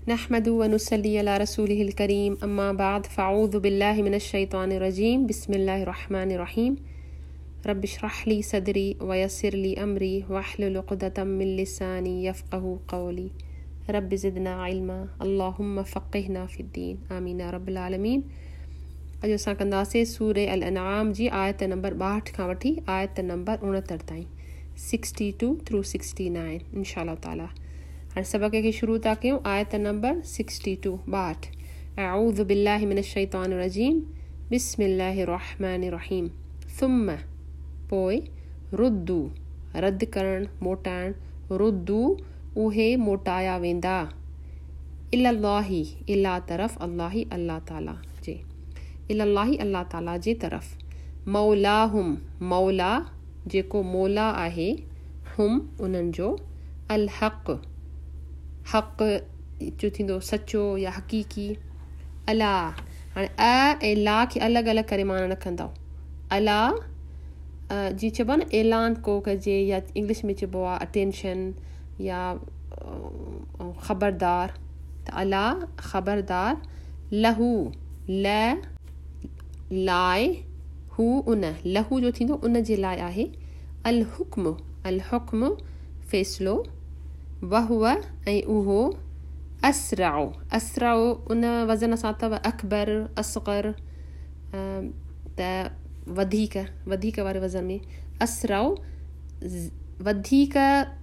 नहमदु व नुसल्ली अला रसूलिहिल करीम अम्मा बाद फ़अऊज़ु बिल्लाहि मिनश शैतानिर रजीम बिस्मिल्लाहिर रहमानिर रहीम रब्बि इश्रह ली सदरी व यस्सिर ली अमरी वहलुल उक़दतम मिन लिसानी यफ़क़हू क़ौली रब्बि ज़िदना इल्मा अल्लाहुम्मा फ़क़्हिना फ़िद्दीन आमीन या रब्बिल आलमीन। अॼु असां कंदासीं सूरह अल अनआम जी आयत नंबर 62 खां वठी आयत नंबर 69 ताईं 62 थ्रू 69 इंशाअल्लाह ताला। हाणे सबक़ खे शुरू था कयूं आयत नंबर 62 62 अऊज़ु बिल्लाहि मिनश शैतानिर रजीम बिस्मिल्लाहिर रहमानिर रहीम सुम्मा पोइ रुद्दू रद्द करण मोटाइण रुद्दू उहे मोटाया वेंदा इलल्लाहि इला तरफ़ अल्लाहि अल्लाह ताला जे इलल्लाहि अल्लाह ताला जे तरफ़ मौलाहुम मौला जेको मौला आहे हुम उन्हनि जो अल हक़ हक़ जो थींदो सचो या हक़ीक़ी अला हाणे अ ऐं ला खे अलॻि अलॻि करे माना रखंदा अला जी चइबो आहे न ऐलान को कजे या इंग्लिश में चइबो आहे अटेंशन या ख़बरदार त अला ख़बरदार लहू ल लाइ हू उन लहू जो थींदो उन जे लाइ आहे अल हुक्म फ़ैसिलो वहुव ऐं उहो असराउ असराउ उन वज़न सां अथव अकबर असग़र त वधीक वारे वज़न में असराउ वधीक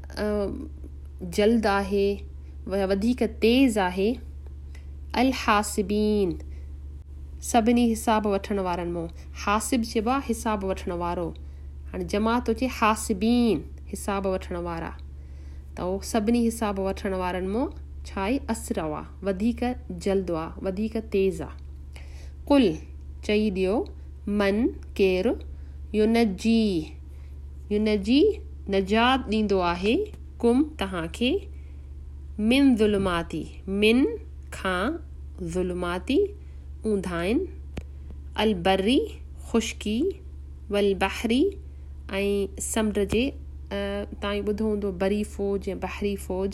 जल्द आहे वधीक तेज़ आहे अल हासिबीन सभिनी हिसाब वठण वारनि मां हासिब चइबो आहे हिसाब वठण वारो हाणे जमात अचे हासिबीन हिसाब वठण वारा त उहो सभिनी हिसाब वठण वारनि मां छा आहे असरउ आहे वधीक जल्द आहे वधीक तेज़ आहे कुल चई ॾियो मन केरु युनजी नजात ॾींदो आहे कुम तव्हांखे मिन ज़ुल्माती मिन खां ज़ुल्माती ऊंधाइन अल बर्री खुश्की वल बहरी ऐं समुंड जे तव्हां ॿुधो हूंदो बरी फ़ौज या बहरी फ़ौज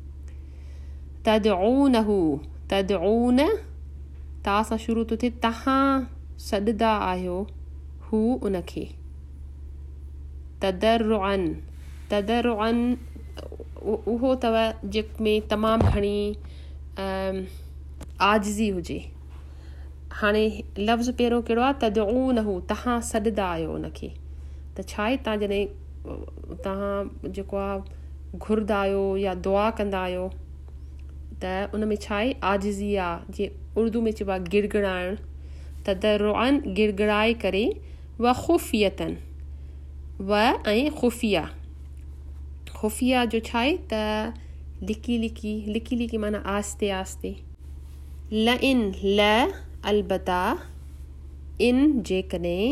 तदऊन ता सां शुरू थो थिए तव्हां सॾंदा आहियो हू उनखे तदरुअन उहो अथव जंहिंमें तमामु घणी आजिज़ी हुजे हाणे लफ़्ज़ पहिरियों कहिड़ो आहे तदऊनहू तव्हां सॾंदा आहियो उनखे त छा आहे तव्हां जॾहिं तव्हां जेको आहे घुरंदा आहियो या दुआ कंदा आहियो त उन में छा आहे आजिज़ी आहे जीअं उर्दू में चइबो आहे गिड़गिड़ाइण तदरुअन गिड़गिड़ाए करे व ख़ुफ़ियतन व ऐं ख़ुफ़िया जो छा आहे त लिकी माना आस्ते आस्ते ल अलबता इन जेकॾहिं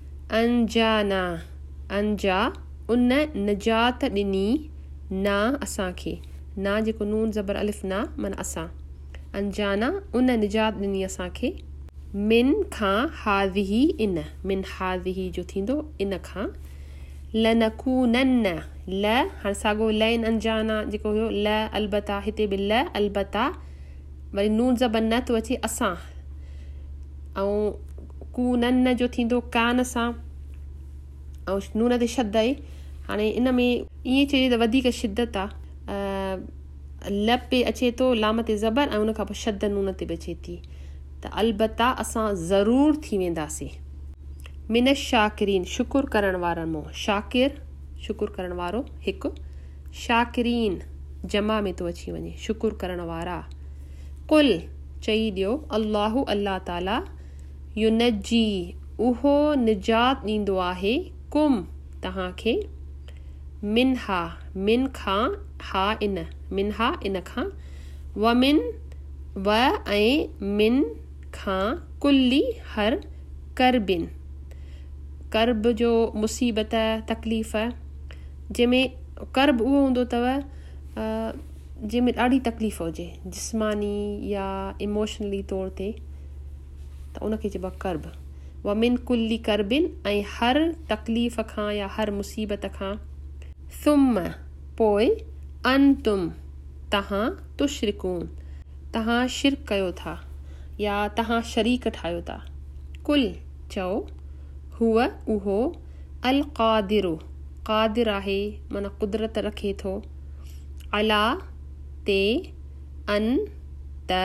अंजा उन निजात ॾिनी ना असांखे ना जेको नून ज़बर अलिफ ना माना असां अंजाना उन निजात ॾिनी असांखे मिन खां हाज़िही इन मिन हाज़िही जो थींदो इन खां लनकूनन्न ल हाणे साॻो लैन अंजाना जेको हुयो ल अलबता हिते बि ल अलबता वरी नून ज़बर न थो अचे असां ऐं कूनन्न जो थींदो कान सां ऐं नून ते शद आहे हाणे इन में ईअं चइजे त वधीक शिदत आहे ल पे अचे थो लाम ते ज़बर ऐं उन खां पोइ शद नून ते बि अचे थी त अलबता असां ज़रूरु थी वेंदासीं मिन शाकिरीन शुकुर करण वारनि मां शाकिर शुकुर करण वारो हिकु शाकिरीन जमा में थो अची वञे शुकुर करण वारा कुल चई ॾियो अल्लाहु अल्लाह ताला युनजी उहो निजात ॾींदो आहे कुम तव्हांखे मिनहा मिन खां हा इन मिनहा इन खां वमिन व ऐं मिन खां कुल्ली हर करबिन कर्ब जो मुसीबत तकलीफ़ जंहिंमें कर्ब उहो हूंदो अथव जंहिंमें ॾाढी तकलीफ़ हुजे जिस्मानी या इमोशनली तौर ते त उनखे चइबो आहे कर्ब वमिन कुल्ली करबिन ऐं हर तकलीफ़ खां या हर मुसीबत खां सुम पोइ अंतुम तव्हां तुशरिकून तव्हां शिरक कयो था या तव्हां शरीक ठाहियो था। कुल चओ हुआ उहो अल क़ादिरु क़ादिर आहे माना कुदरत रखे थो अला ते अन त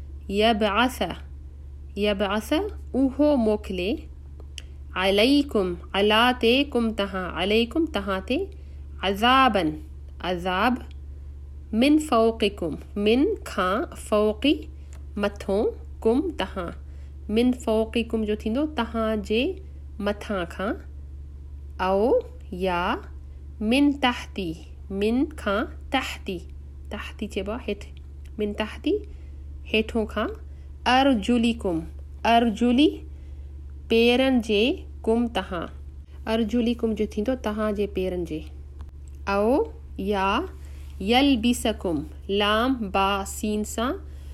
यबअस उहो मोकिले अलैकुम अला ते कुम तव्हां अलैकुम तव्हां ते अज़ाबन अज़ाब मिन फ़ौक़िकुम मिन खां फ़ौक़ी मथों कुम तव्हां मिन फ़ौक़िकुम जो थींदो तव्हां जे मथां खां औ या मिन तहती मिन खां तहती तहती चइबो आहे हेठि मिन तहती हेठों खां अर्जुलिकुम अर्जुली पेरनि जे कुम तव्हां अर्जुलिकुम जो थींदो तव्हां जे पेरनि जे औ या यलबिसकुम लाम बा सीन सां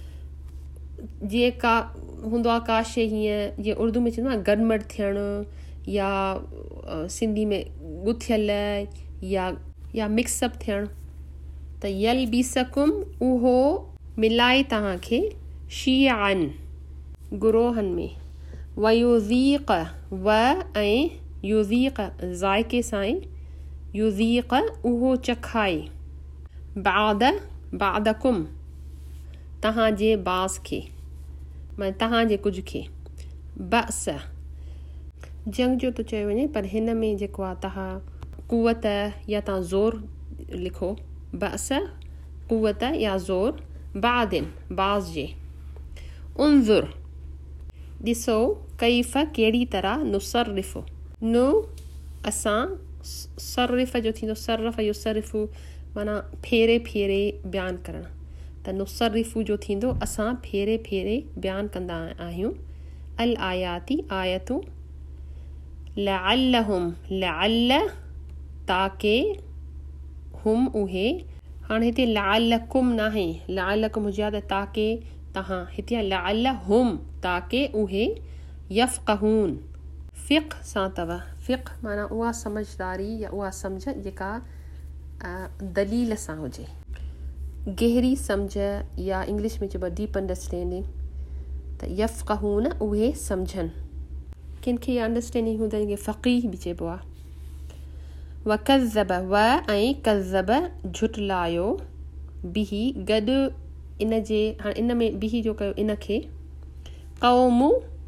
जेका हूंदो आहे का शइ हीअं जीअं उर्दू में चवंदो आहे गडमड़ थियणु या सिंधी में गुथियल या मिक्सअप थियणु त यलबिसकुम उहो मिलाए तव्हांखे शियान गुरोहनि में वयुज़ीक़ व ऐं युज़ीक़ ज़ाइके सां युज़ीक़ उहो चखाए बादकुम तव्हांजे बास खे माना तव्हांजे कुझु खे बस जंग जो त चयो वञे पर हिन में जेको आहे तव्हां कुवत या तव्हां ज़ोर लिखो बस कुवत या ज़ोर बादिन बाज़ जे उनज़ुर ॾिसो कैफ़ कहिड़ी तरह नुसर्रिफ़ नु असां सर्रिफ़ जो थींदो सर्रफ़ युसर्रिफ़ माना फेरे फेरे बयानु करणु त नुसर्रिफ़ जो थींदो असां फेरे फेरे बयानु कंदा आहियूं अल आयाती आयतूं लअल्लहुम लअल्ल ताके हुम उहे हाणे हिते लअल्लकुम नाहे लअल्लकुम हुजे त ताके तव्हां हिते लअल्ल हुम ताके उहे यफ़क़हून फ़िक़्ह सां अथव फ़िक़्ह माना उहा समझदारी या उहा सम्झ जेका दलील सां हुजे गहरी सम्झ या इंग्लिश में चइबो आहे डीप अंडरस्टैंडिंग त यफ़क़हून उहे सम्झनि किन खे अंडरस्टैंडिंग हूंदा जंहिंखे फ़क़ीह बि चइबो आहे वकज़ब व ऐं कज़ब झुटलायो बिही गॾु इन जे हाणे इन में बिही जो कयो इन खे क़ौम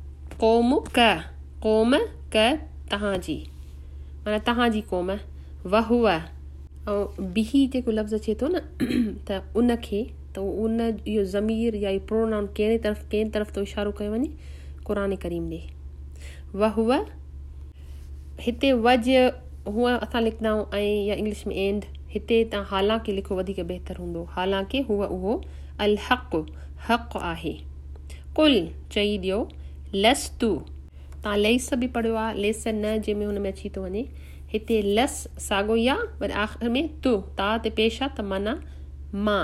क तव्हांजी माना तव्हांजी क़ौम वहुव ऐं बिही जेको लफ़्ज़ अचे थो न त उन खे त उन इहो ज़मीर या इहो प्रोनाउन कंहिं तरफ़ थो इशारो कयो वञे क़ुरान करीम ॾे वहुव हिते वज हूअं असां लिखंदा आहियूं ऐं या इंग्लिश में एंड हिते तव्हां हालांकि लिखो वधीक बहितर हूंदो हालांकि उहो अल हक़ आहे कुल चई ॾियो लस्तु तव्हां लेस बि पढ़ियो आहे लेस न जंहिंमें हुन में अची थो वञे हिते लस साॻो ई आहे वरी आख़िर में तू ता ते पेश आहे त माना मां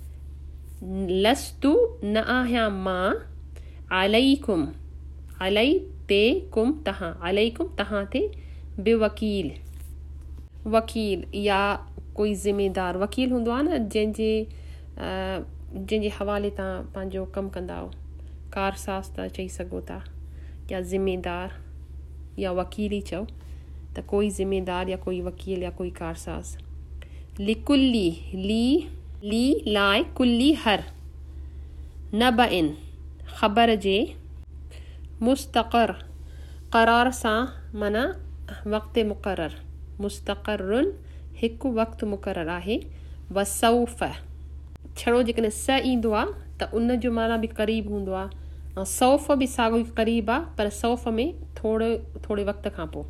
लस्तु न आहियां मां अलैकुम अलई ते कुम तव्हां अलैकुम तव्हां ते बेवकील वकील या कोई ज़िमेदार वकील हूंदो आहे न जंहिंजे हवाले तव्हां पंहिंजो कमु कंदा आहियो कारसाज़ त चई सघो था या ज़िमेदार या वकील ई चओ त कोई ज़िमेदार या कोई वकील या कोई कारसाज़ लिकुल्ली ली लाइ कुल्ली हर नबइन ख़बर जे मुस्तक़र क़रार सां माना वक़्त मुक़रर मुस्तक़रुन हिकु वक़्तु मुक़रर आहे वसौफ़ छड़ो जेकॾहिं स ईंदो आहे त उन जो माना बि क़रीब हूंदो आहे ऐं सौफ़ बि साॻियो ई क़रीब आहे पर सौफ़ में थोरे वक़्त खां पोइ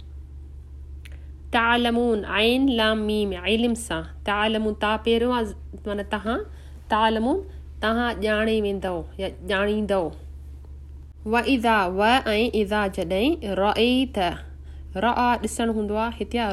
तालमून आइन लाम मीम इल्म सां तालमून ता पहिरियों आहे माना तव्हां तालमून तव्हां ॼाणे वेंदव या ॼाणींदव व इज़ा व ऐं इज़ा जॾहिं रई त रआ ॾिसणु हूंदो आहे हिते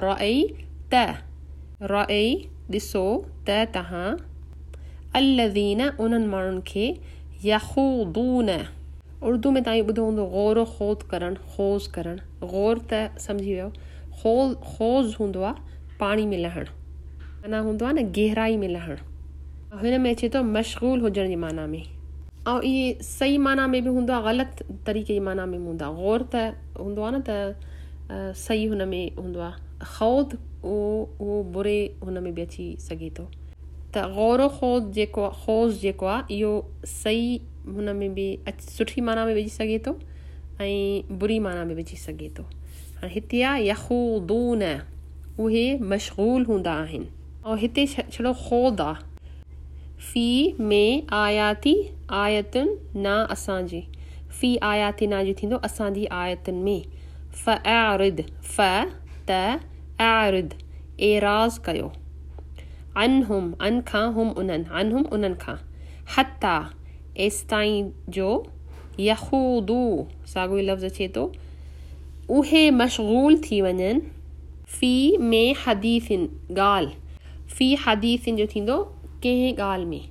रई ॾिसो त तव्हां अल्लज़ीन उन्हनि माण्हुनि खे यख़ूदून उर्दू में तव्हां ॿुधो हूंदो ग़ौर खोज़ करणु ग़ौर त सम्झी वियो खोज़ हूंदो आहे पाणी में लहणु माना हूंदो आहे न गहराई में लहणु हिन में अचे थो मशगूल हुजण जी माना में ऐं इहे सही माना में बि हूंदो आहे, ग़लति तरीक़े जी माना में बि हूंदो आहे। ग़ौर त हूंदो आहे न त सही हुन में हूंदो आहे, ख़ौद उहो बुरे हुन में बि अची सघे थो। त ग़ौरो ख़ौज़ जेको आहे इहो सही हुन में बि सुठी माना में विझी सघे थो ऐं बुरी माना में विझी सघे थो। हाणे हिते आहे यख़ूदून, उहे मशग़ूल हूंदा आहिनि। ऐं हिते छड़ो ख़ौद आहे। फ़ी में आयाती आयतुनि ना असांजी, फ़ी आयाती ना जो थींदो असांजी आयतुनि में। फ़अरिद फ़ त आरिद एराज़ कयो, अनहुम अन खां हुम उन्हनि, अनहुम उन्हनि खां, हत्ता एसिताईं जो यख़ूदू साॻियो ई लफ़्ज़ अचे थो उहे मशग़ूल थी वञनि, फ़ी में हदीसिन ॻाल्हि, फ़ी हदीसिन जो थींदो कंहिं ॻाल्हि में,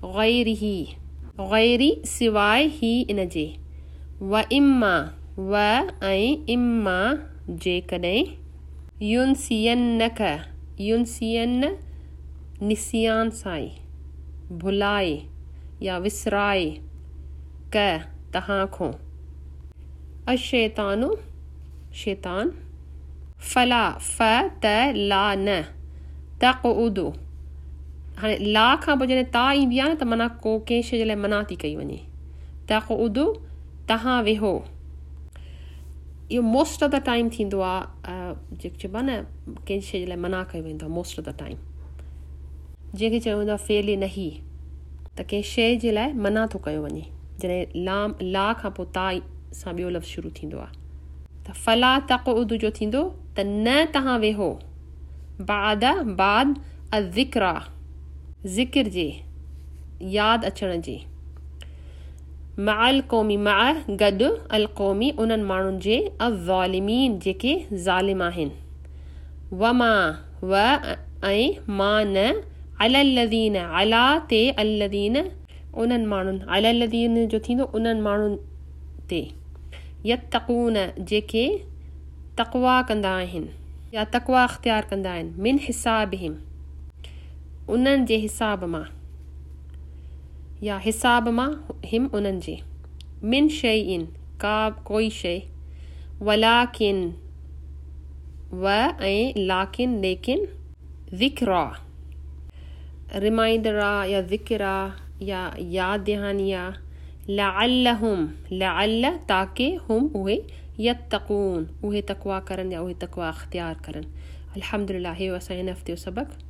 ग़ैरी सिवाय ही इन जे, व इम्मा व ऐं इम्मा जेकॾहिं युनसियन निसियान सां भुलाए या विसराए क तव्हां खां, अशैतानु शैतान, फला फ त ला न तक़उदु, हाणे ला खां पोइ जॾहिं ता ईंदी आहे न त माना को कंहिं शइ जे लाइ मना थी कई वञे। तक़उदु तव्हां वेहो, इहो मोस्ट ऑफ द टाइम थींदो आहे, जेको चइबो आहे न कंहिं शइ जे लाइ मना कयो वेंदो आहे मोस्ट ऑफ द टाइम, जंहिंखे चयो वेंदो आहे फ़ेल नही, त कंहिं शइ जे लाइ मना थो कयो वञे जॾहिं ला खां पोइ ता सां ॿियो लफ़्ज़ शुरू थींदो आहे। त फला तक़उदु जो थींदो त न तव्हां वेहो, बाद अज़िक्रा ज़िक्र जे, यादि अचण जे, मअल क़ौमी मा गॾु अल क़ौमी उन्हनि माण्हुनि जे, अज़ालिमीन जेके ज़ालिम आहिनि, वमा व ऐं मा न अलल्लज़ीन अला ते अल्लज़ीन उन्हनि माण्हुनि, अलल्लज़ीन जो थींदो उन्हनि माण्हुनि ते, यत्तक़ून जेके तक़वा कंदा आहिनि या तक़वा अख़्तियार कंदा आहिनि, मिन हिसाबिहिम उन्हनि जे हिसाब मां, या हिसाब मां हिम उन्हनि जे, मिन शैइन का कोई शइ, वलाकिन व ऐं लाकिन लेकिन, ज़िक्रा रिमाइंडर आहे या ज़िक्र आहे या यादि दहानी आहे, लअल्लहुम लअल्ल ताकि हुम उहे यत्तक़ून उहे तक़वा करनि या उहे तक़वा अख़्तियार करनि। अल्हम्दुलिल्लाह, हे असां हिन हफ़्ते जो सबक़।